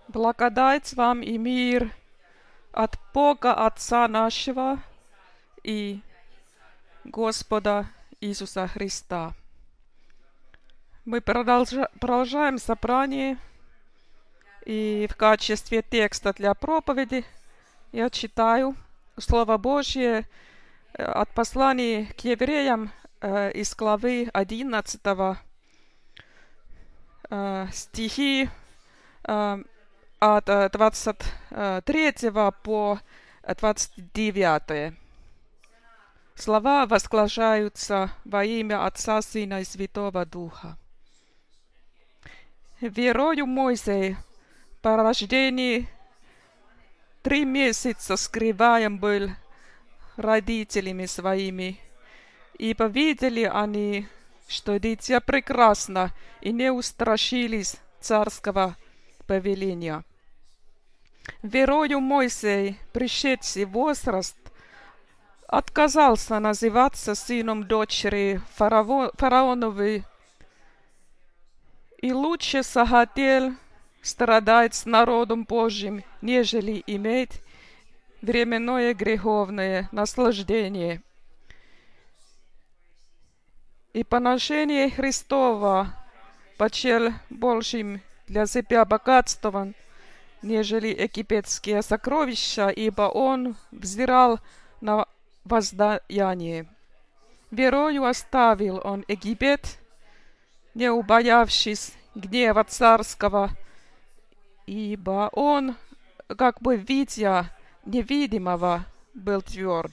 Благодать вам и мир от Бога Отца нашего и Господа Иисуса Христа. Мы продолжаем собрание, и в качестве текста для проповеди я читаю Слово Божье от послания к евреям из главы 11 стихи от 23 по 29. Слова возглашаются во имя Отца, Сына и Святого Духа. Верою Моисей по рождении 3 месяца скрываем был родителями своими, ибо видели они, что дитя прекрасно, и не устрашились царского повеления. Верою Моисей, пришедший возраст, отказался называться сыном дочери фараоновой, и лучше захотел страдать с народом Божьим, нежели иметь временное греховное наслаждение. И поношение Христова почел большим для себя богатством, нежели египетские сокровища, ибо он взирал на воздаяние. Верою оставил он Египет, не убоявшись гнева царского, ибо он, как бы видя невидимого, был тверд.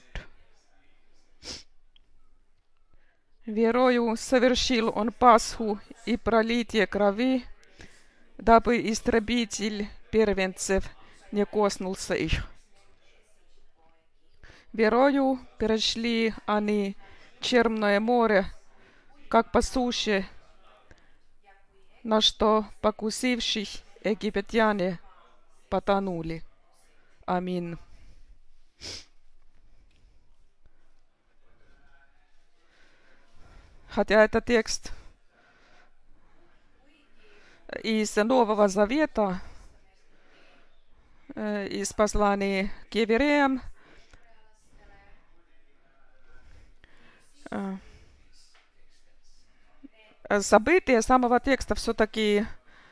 Верою совершил он Пасху и пролитие крови, дабы истребитель первенцев не коснулся их. Верою перешли они Черное море, как по суше, на что покусившись египтяне потонули. Аминь. Хотя это текст из Нового Завета, из послания к евреям, события самого текста все-таки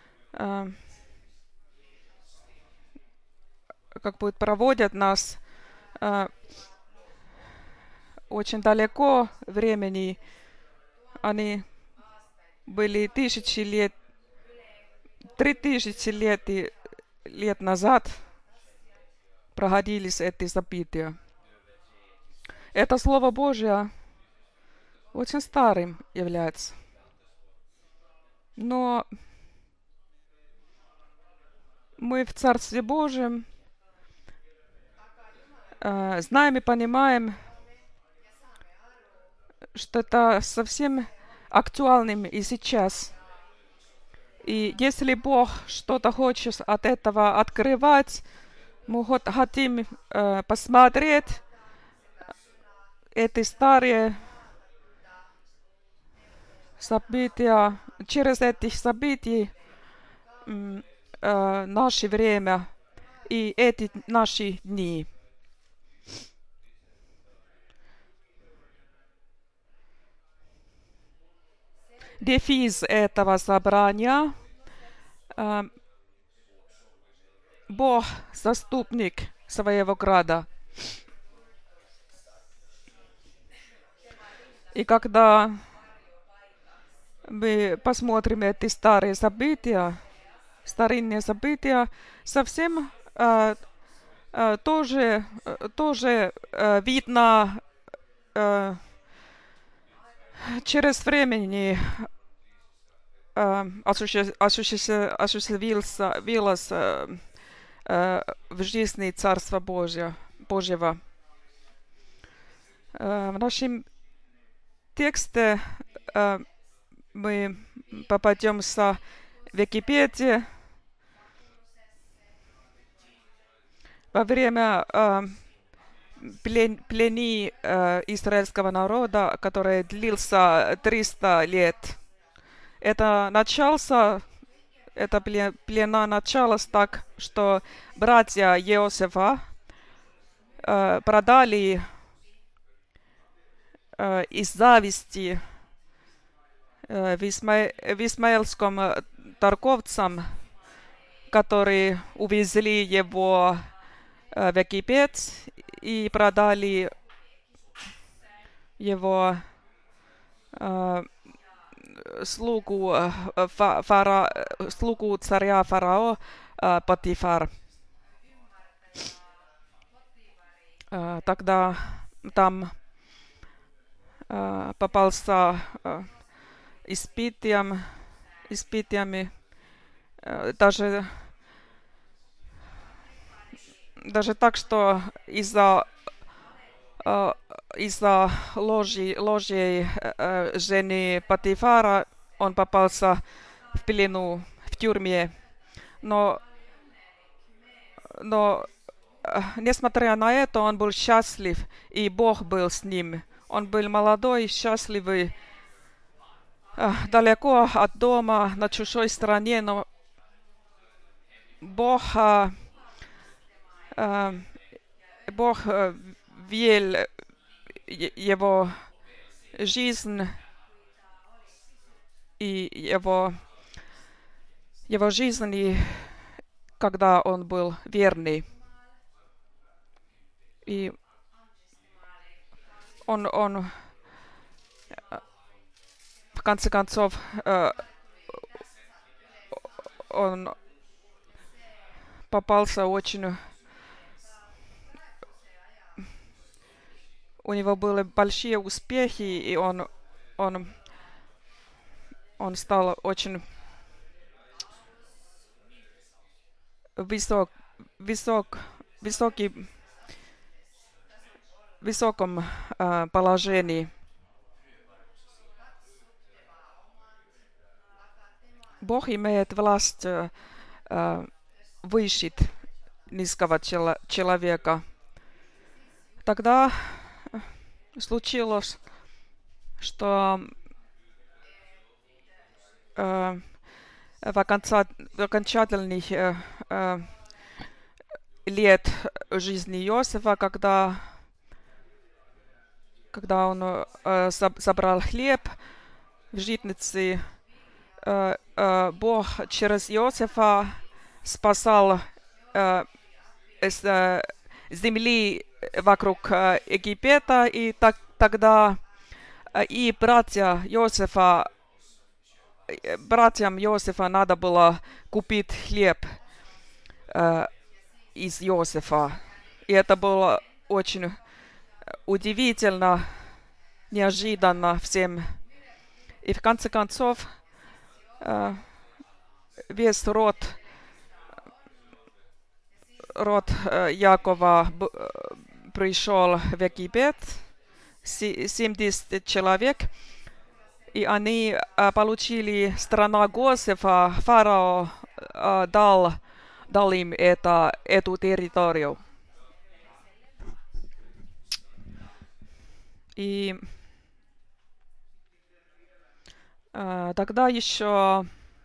как будет проводят нас очень далеко времени. Они были 3000 лет назад проходились эти события. Это Слово Божье очень старым является. Но мы в Царстве Божьем знаем и понимаем, что это совсем актуальным и сейчас. И если Бог что-то хочет от этого открывать, мы хотим посмотреть эти старые события, через эти события наше время и эти наши дни. Девиз этого собрания «Бог – заступник своего града». И когда мы посмотрим эти старые события, старинные события, совсем тоже видно через времени осуществилось в жизни Царства Божьего. В нашем тексте мы попадемся в Египте во время плени израильского народа, который длился 300 лет. Это начался это плена началось так, что братья Иосифа продали из зависти висмаэльским торговцам, которые увезли его в Египет и продали его слугу царя фарао Потифар. Тогда там попался испытиями, даже так, что из-за ложи жены Патифара он попался в плену в тюрьме. Но несмотря на это, он был счастлив, и Бог был с ним. Он был молодой, счастливый, далеко от дома, на чужой стороне, но Бог вел его жизнь и его жизни, когда он был верный. И он в конце концов он попался очень... У него были большие успехи, и он стал очень высоком положении. Бог имеет власть выше низкого человека. Тогда случилось, что в окончательных лет жизни Иосифа, когда он собрал хлеб в житнице, Бог через Иосифа спасал земли вокруг Египета, и тогда и братьям Иосифа надо было купить хлеб из Иосифа. И это было очень удивительно, неожиданно всем. И в конце концов весь род Якова пришел в Египет, 70 человек, и они получили страну Госефа. Фарао дал им эту территорию. И тогда еще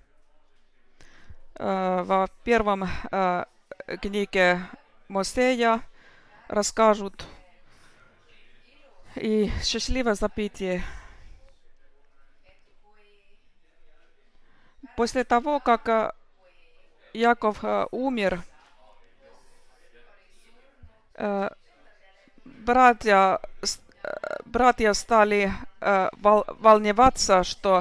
во первом книге Мосея расскажут и счастливое запитие. После того, как Яков умер, братья стали волноваться, что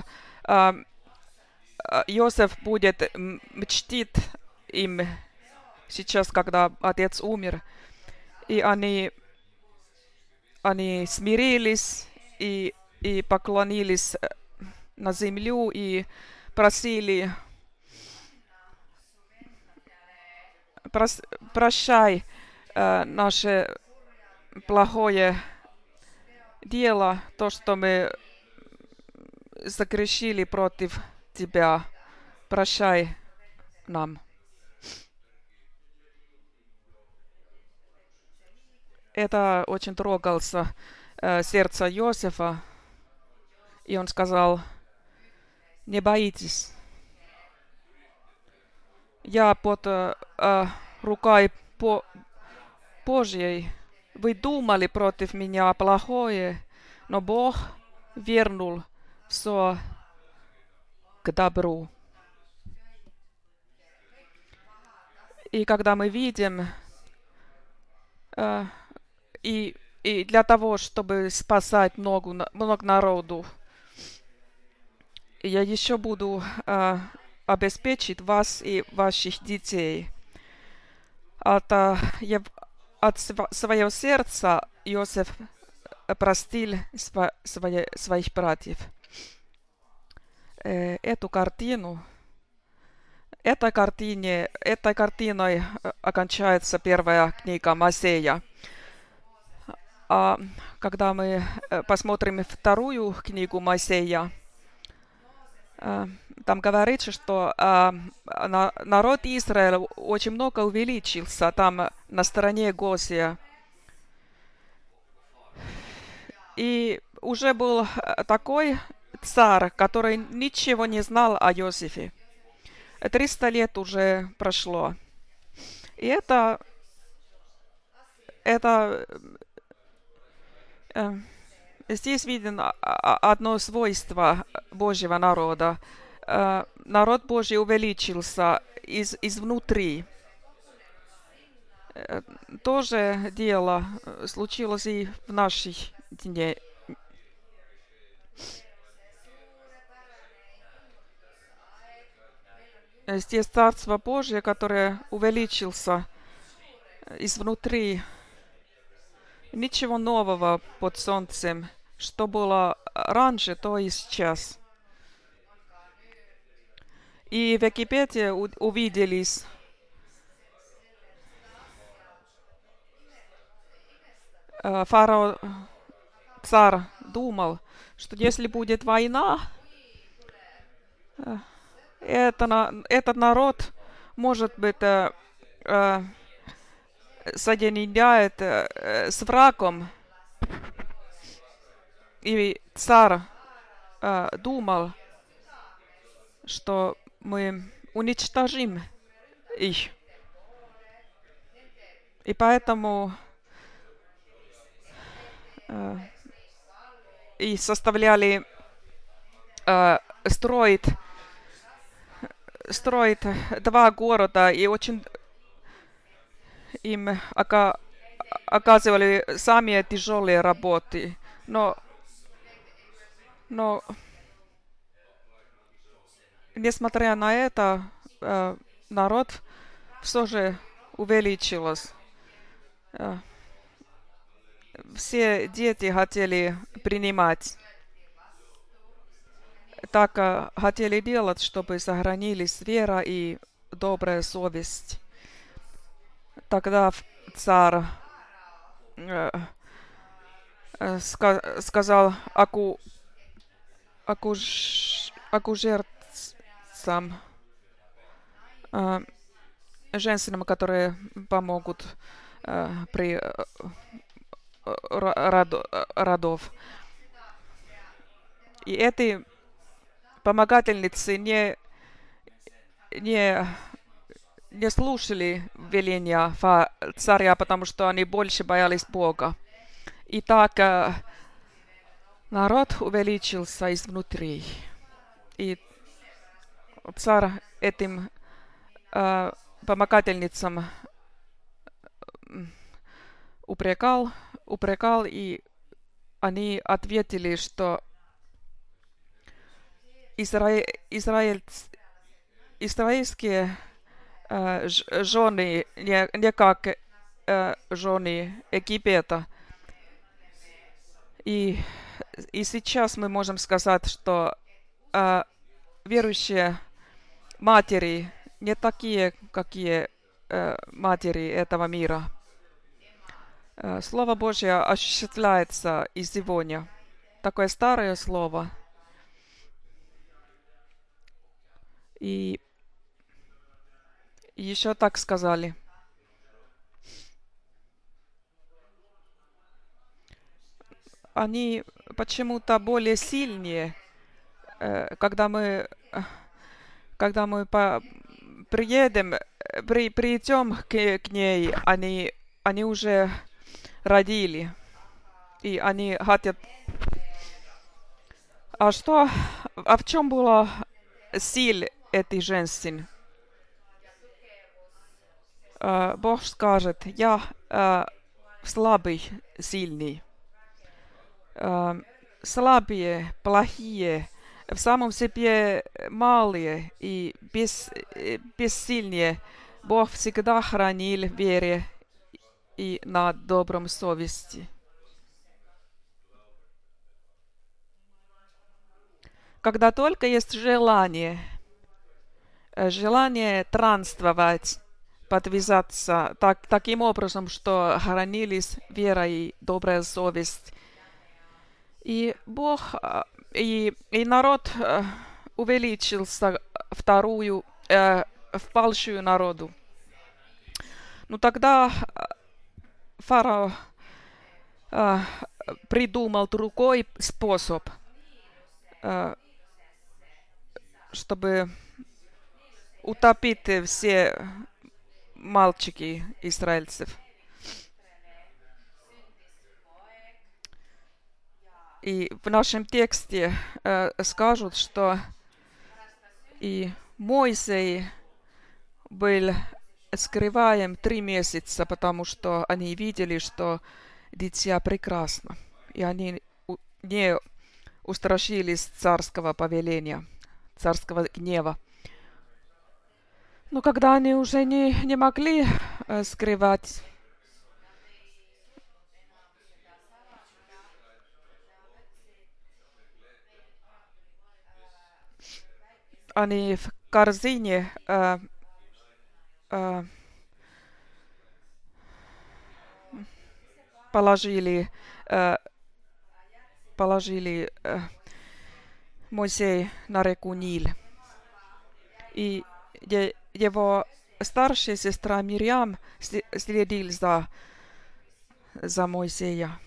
Иосиф будет мстить им сейчас, когда отец умер. И они смирились и поклонились на землю и просили: прощай наше плохое дело, то, что мы согрешили против тебя. Прощай нам. Это очень трогался сердце Иосифа, и он сказал: не боитесь, я под рукой Божьей. Вы думали против меня плохое, но Бог вернул все к добру. И когда мы видим, э, и для того, чтобы спасать много народу, я еще буду обеспечить вас и ваших детей. От, от своего сердца Иосиф простил своих братьев. Эту картину, этой картиной окончается первая книга Моисея. А когда мы посмотрим вторую книгу Моисея, там говорится, что народ Израиля очень много увеличился там на стороне Госия. И уже был такой царь, который ничего не знал о Иосифе. 300 лет уже прошло. И это здесь видно одно свойство Божьего народа. Народ Божий увеличился изнутри. То же дело случилось и в наших днях. Здесь Царство Божье, которое увеличился изнутри. Ничего нового под солнцем. Что было раньше, то и сейчас. И в Египте увиделись фараон, царь думал, что если будет война, этот народ, может быть, соединяет с врагом. И царь думал, что мы уничтожим их. И поэтому и составляли строить два города, и очень им оказывали самые тяжелые работы. Но несмотря на это, народ все же увеличился. Все дети хотели принимать. Так хотели делать, чтобы сохранились вера и добрая совесть. Тогда царь сказал акушерцам, женщинам, которые помогут при родов. И эти помогательницы не слушали веления царя, потому что они больше боялись Бога. И так народ увеличился изнутри. И царь этим помогательницам упрекал, и они ответили, что израильские жены не как жены Египта. И сейчас мы можем сказать, что верующие матери не такие, какие матери этого мира. Слово Божье осуществляется и сегодня. Такое старое слово. И еще так сказали. Они почему-то более сильнее, когда мы придем к ней, они уже родили, и они хотят... А в чем была сила этой женщины? Бог скажет, я слабый, сильный. Слабые, плохие, в самом себе малые и бессильные, Бог всегда хранил в вере и на добром совести. Когда только есть желание странствовать, подвязаться таким образом, что хранились вера и добрая совесть. И Бог, и народ увеличился в большую народу. Ну тогда фараон придумал другой способ, чтобы утопить все мальчики израильцев. И в нашем тексте скажут, что и Моисей был скрываем 3 месяца, потому что они видели, что дитя прекрасно. И они не устрашились царского повеления, царского гнева. Но когда они уже не могли скрывать, они в корзине положили Моисей на реку Ниль. И его старшая сестра Мирьям следил за Моисея.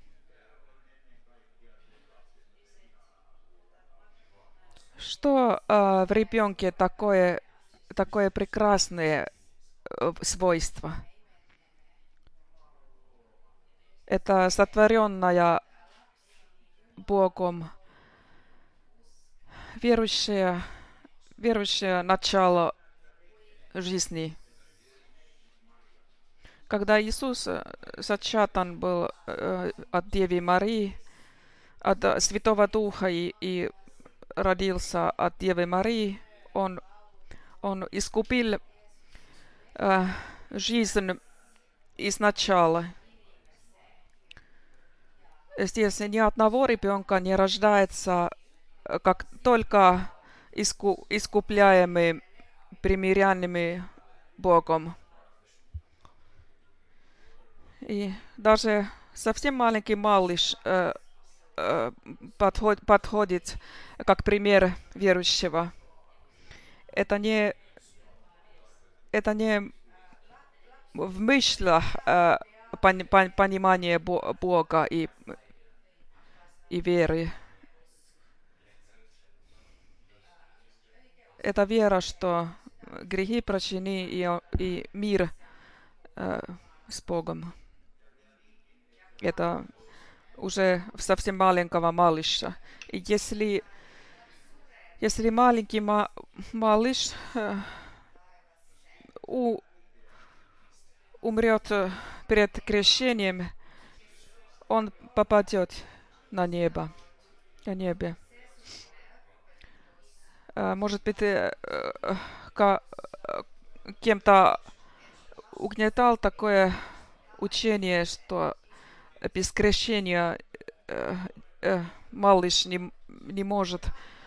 Что в ребенке такое прекрасное свойство? Это сотворенная Богом верующее начало жизни. Когда Иисус зачатан был от Девы Марии, от Святого Духа и родился от Девы Марии, он искупил жизнь изначала. Здесь ни одного ребенка не рождается, как только искупляемый, примиряемый Богом. И даже совсем маленький малыш подходит как пример верующего. Это не в мыслях понимание Бога и веры. Это вера, что грехи прощены и мир с Богом. Это уже совсем маленького малыша. И если маленький малыш умрет перед крещением, он попадет на небе. Может быть, кем-то угнетал такое учение, что без крещения малыш не может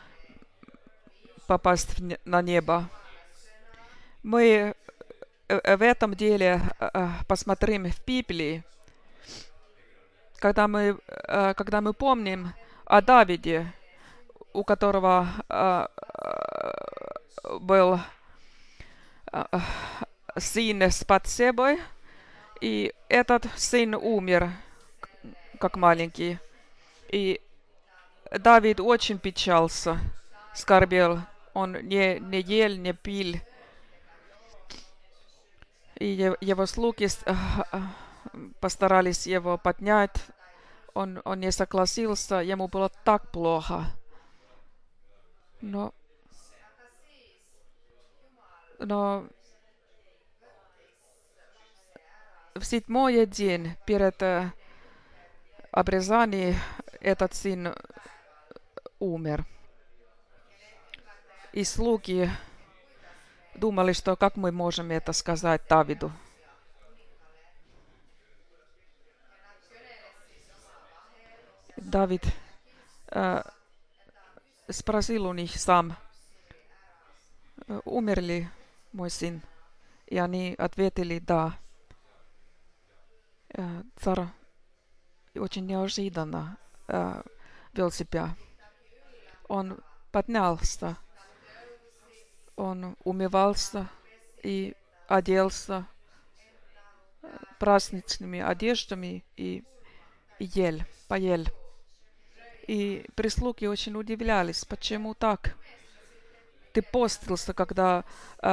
попасть на небо. Мы в этом деле посмотрим в Библии, когда мы помним о Давиде, у которого был сын с Батсебой, и этот сын умер, как маленький. И Давид очень печался, скорбел. Он не ел, не пил. И его слуги постарались его поднять. Он не согласился, ему было так плохо. Но, но в седьмой день перед обрезанием этот сын умер. И слуги думали, что как мы можем это сказать Давиду. Давид спросил у них сам, умер ли мой сын? И они ответили да. Царь очень неожиданно вел себя. Он поднялся, он умывался и оделся праздничными одеждами и поел. И прислуги очень удивлялись, почему так. Ты постился, когда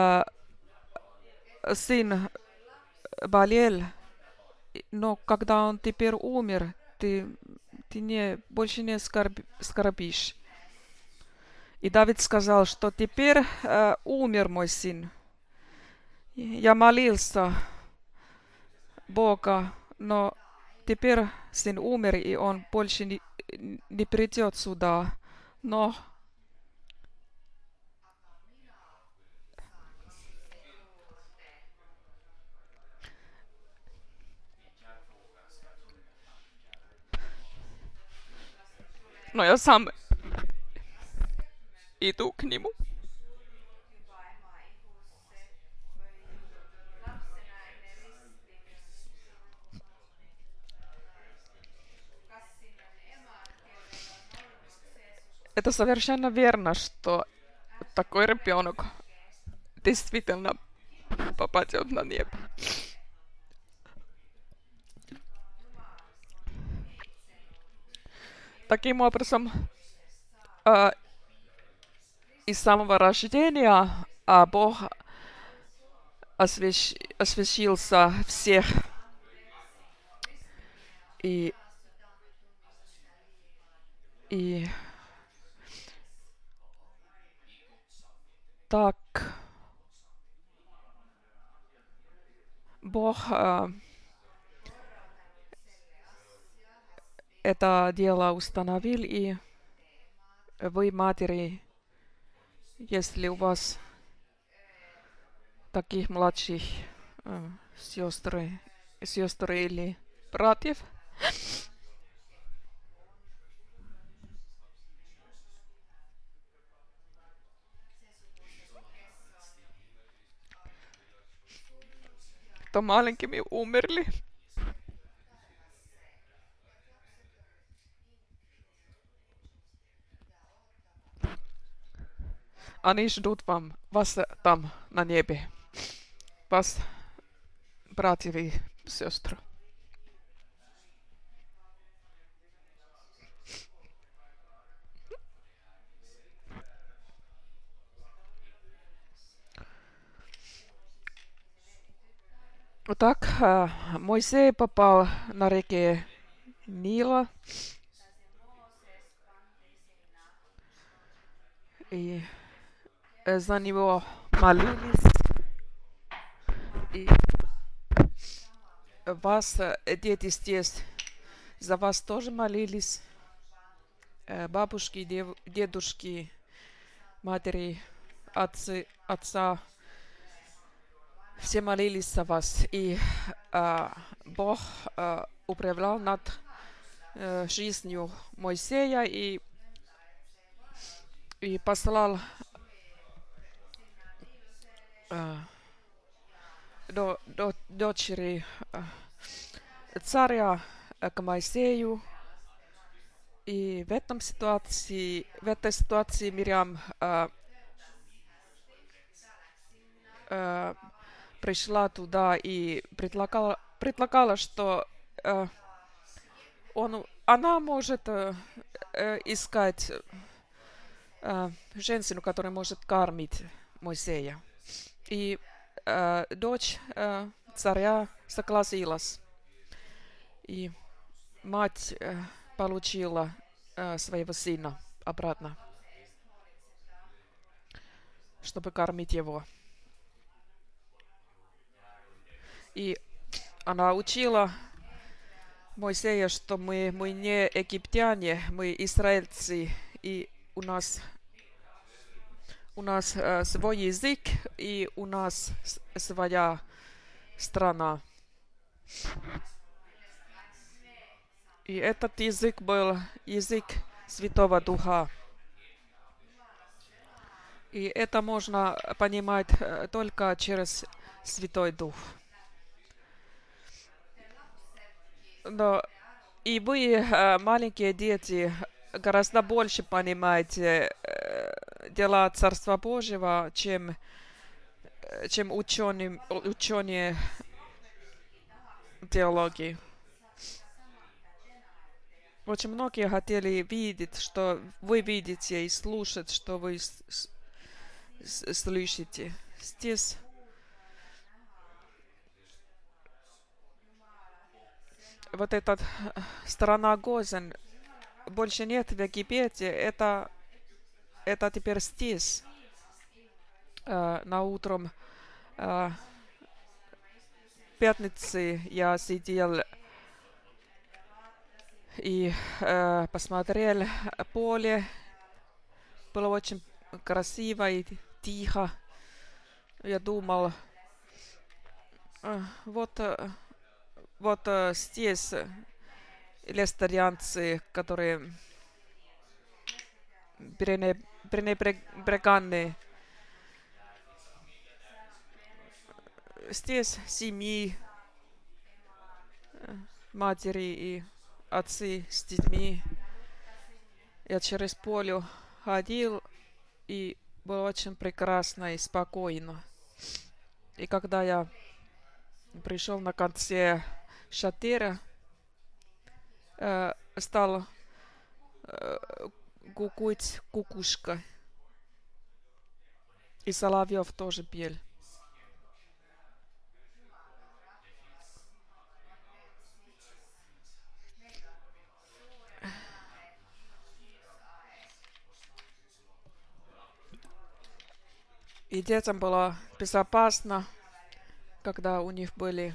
сын болел, но когда он теперь умер, ты больше не скорбишь. И Давид сказал, что теперь умер мой сын. Я молился Бога, но теперь сын умер, и он больше не придет сюда. Но я сам иду к нему. Это совершенно верно, что такой ребенок действительно попадет на небо. Таким образом, из самого рождения Бог освящился всех. И так Бог это дело установил, и вы, матери, если у вас таких младших сестры или братьев, то маленькими умерли. Они ждут вас там на небе. Вас, братьев и сестры. Так, Моисей попал на реке Нила. И за него молились. И вас, дети здесь, за вас тоже молились. Бабушки, дедушки, матери, отца. Все молились за вас. И Бог управлял над жизнью Моисея и послал дочери царя к Моисею. И в этой ситуации Мириам пришла туда и предлагала, что она может искать женщину, которая может кормить Моисея. И дочь царя согласилась. И мать получила своего сына обратно, чтобы кормить его. И она учила Моисея, что мы не египтяне, мы израильцы, и у нас свой язык, и у нас своя страна. И этот язык был язык Святого Духа. И это можно понимать только через Святой Дух. Но и вы, маленькие дети, гораздо больше понимаете дела Царства Божьего, чем ученые теологии. Очень многие хотели видеть, что вы видите, и слушать, что вы слышите. Здесь вот эта страна Гозен больше нет в Египте. Это теперь здесь. На утром пятницы я сидел и посмотрел поле. Было очень красиво и тихо. Я думал, вот здесь лестерианцы, которые пренебреганы. Здесь семьи, матери и отцы с детьми. Я через поле ходил, и было очень прекрасно и спокойно. И когда я пришел на конце шатера, стал кукать кукушка. И соловьев тоже пел. И детям было безопасно, когда у них были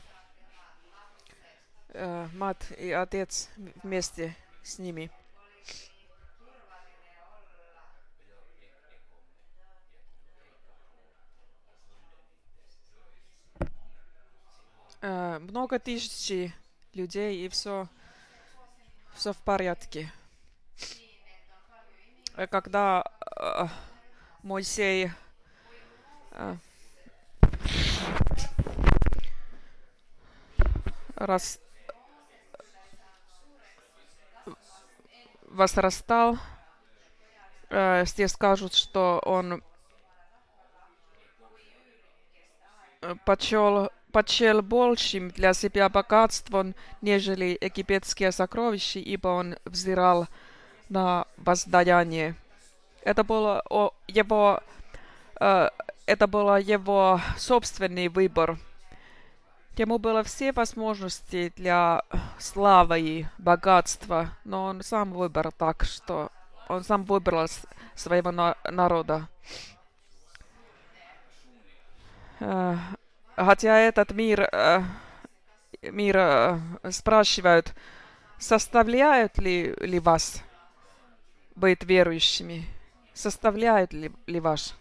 мать и отец вместе с ними. Много тысяч людей, и все в порядке. Когда Моисей возрастал, здесь скажут, что он почел большим для себя богатством, нежели египетские сокровища, ибо он взирал на воздаяние. Это было его собственный выбор. Ему было все возможности для славы и богатства, но он сам выбрал так, что он сам выбрал своего народа. Хотя этот мир спрашивают, составляют ли вас быть верующими? Составляют ли вас?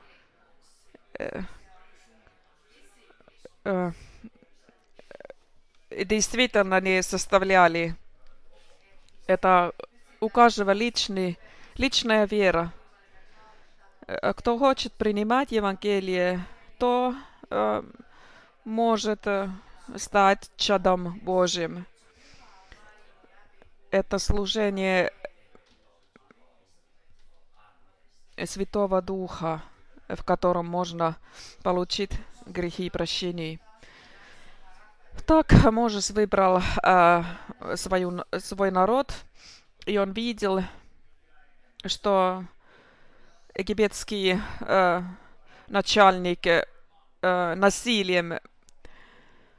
Действительно не составляли. Это у каждого личная вера. Кто хочет принимать Евангелие, то может стать чадом Божьим. Это служение Святого Духа, в котором можно получить грехи и прощения. Так Мoses выбрал свой народ, и он видел, что египетский начальник насилием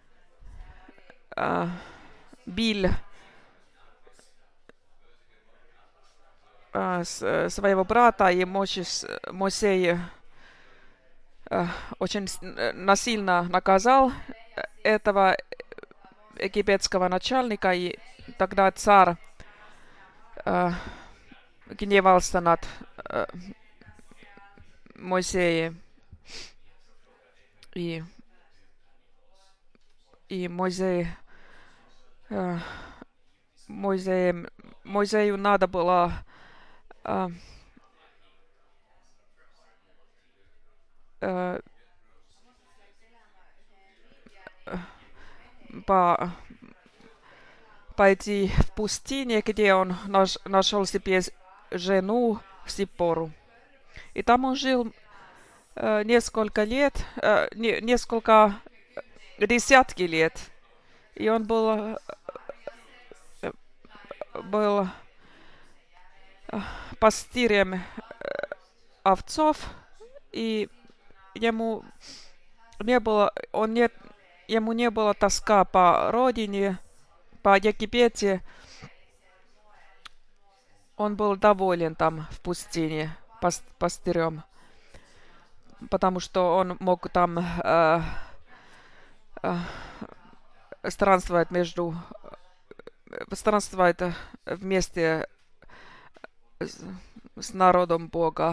бил своего брата, и Мойсей очень насильно наказал этого египетского начальника, и тогда царь гневался над Моисеем, и, и э, Моисеем, Моисею надо было э, э, по, пойти в пустыне, где он нашел себе жену Сипору. И там он жил несколько лет, несколько десятки лет. И он был пастырем овцов, и ему не было, ему не было тоска по родине, по Египете. Он был доволен там в пустыне пастырем, потому что он мог там э, странствовать странствовать вместе с, с народом Бога.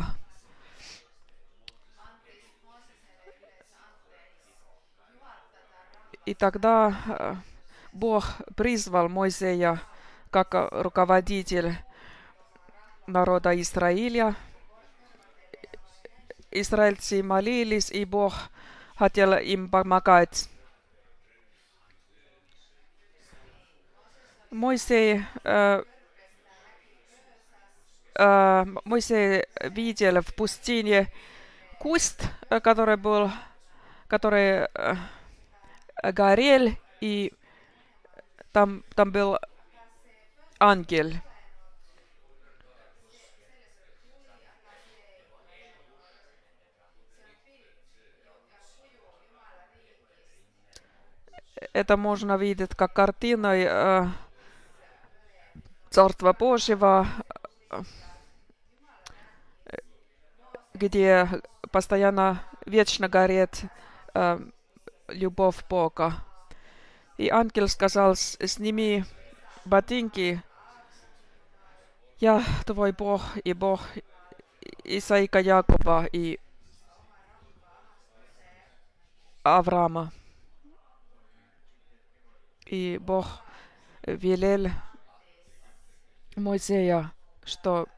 И тогда Бог призвал Моисея как руководитель народа Израиля. Израильцы молились, и Бог хотел им помогать. Моисей, Моисей видел в пустыне куст, который горел, и там был ангел. Это можно видеть как картиной Царства Божьего, где постоянно вечно горит любовь Бога. И ангел сказал: сними ботинки, я твой Бог и Бог Исаака, Якова и Авраама. И Бог велел Моисея, что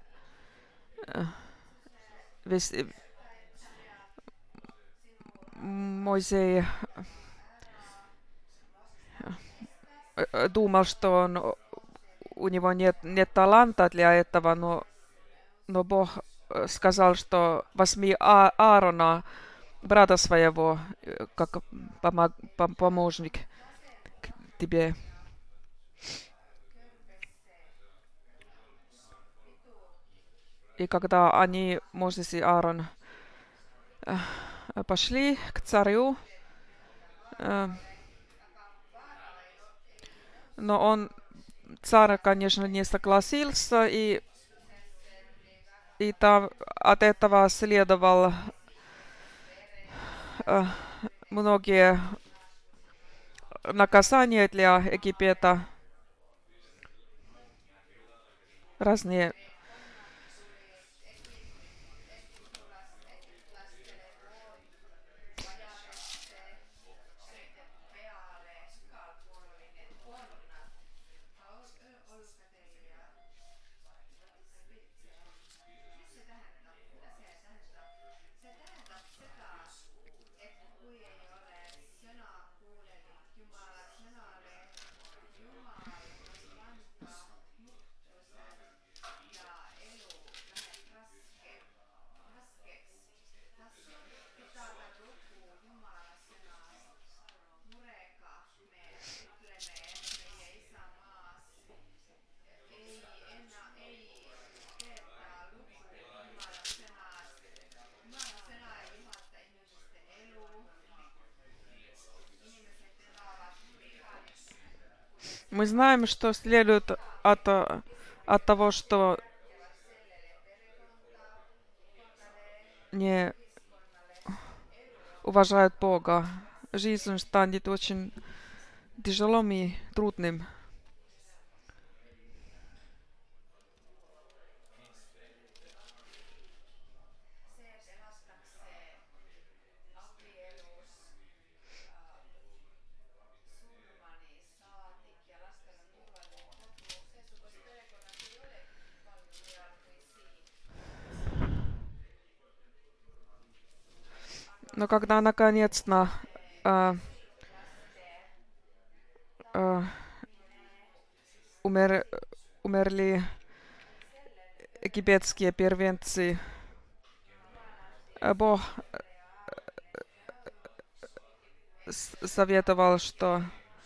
весь Моисей думал, что у него нет таланта для этого, но Бог сказал, что возьми Аарона, брата своего, как помощник тебе. И когда они, Мoses и Аарон, пошли к царю, но царь, конечно, не согласился, и там от этого следовало многие наказания для Египета, разные. Мы знаем, что следует от того, что не уважают Бога. Жизнь станет очень тяжелым и трудным. Но когда наконец-то э, э, умер, умерли египетские первенцы, Бог советовал, что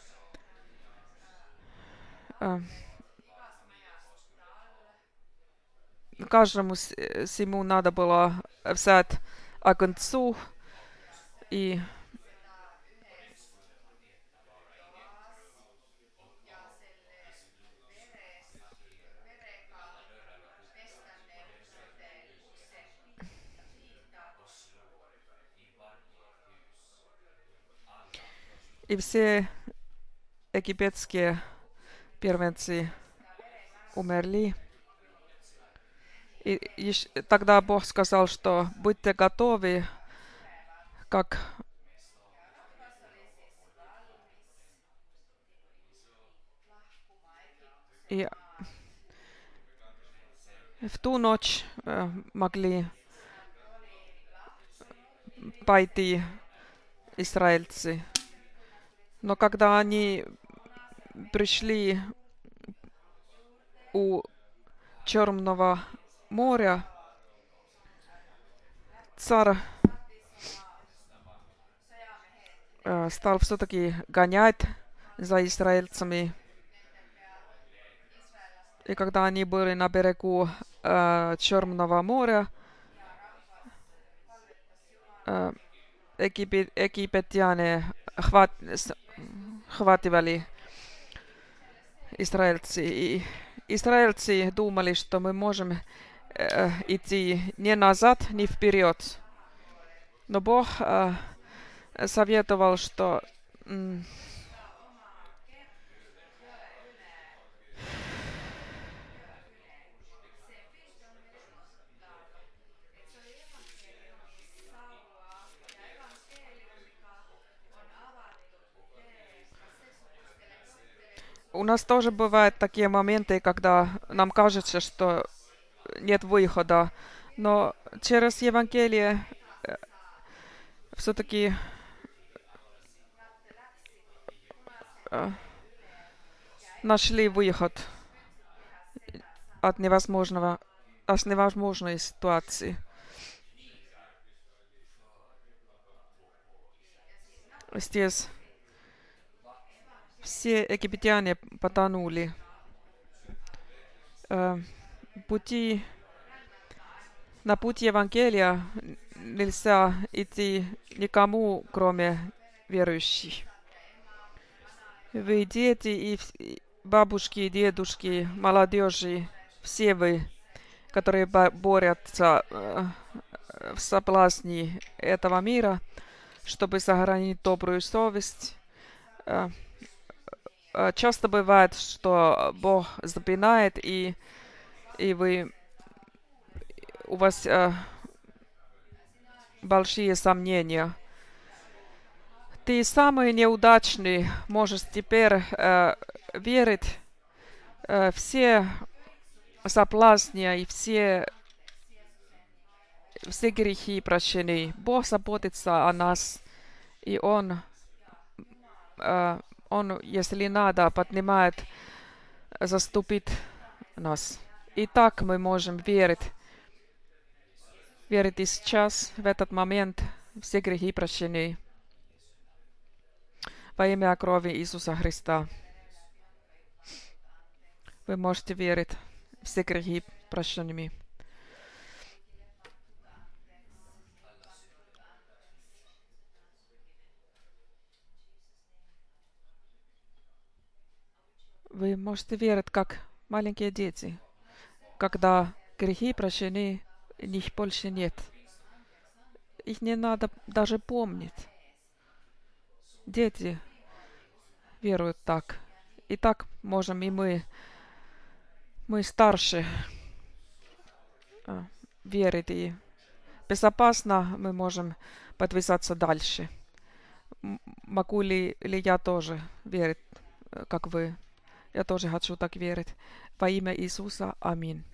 э, каждому всему надо было взять огнцу и все египетские первенцы умерли. И тогда Бог сказал, что будьте готовы, как и в ту ночь могли пойти израильцы. Но когда они пришли у Черного моря, царь стал все-таки гонять за израильцами. И когда они были на берегу Черного моря, э, египтяне хватывали израильцы. И израильцы думали, что мы можем идти не назад, не вперед. Но Бог советовал, что у нас тоже бывают такие моменты, когда нам кажется, что нет выхода. Но через Евангелие все-таки нашли выход от невозможной ситуации. Здесь все египтяне потонули. Э, пути, на путь Евангелия нельзя идти никому, кроме верующих. Вы дети и бабушки, и дедушки, молодежи, все вы, которые борются в соблазне этого мира, чтобы сохранить добрую совесть. Часто бывает, что Бог запинает, и у вас большие сомнения. Ты самый неудачный можешь теперь верить все соблазны и все грехи прощены. Бог заботится о нас, и Он, если надо, поднимает, заступит нас. И так мы можем верить и сейчас, в этот момент, все грехи прощены во имя крови Иисуса Христа. Вы можете верить, все грехи прощенными. Вы можете верить, как маленькие дети, когда грехи прощены, их больше нет. Их не надо даже помнить. Дети веруют так. И так можем и мы старше верить. И безопасно мы можем подвязаться дальше. Могу ли я тоже верить, как вы? Я тоже хочу так верить. Во имя Иисуса. Аминь.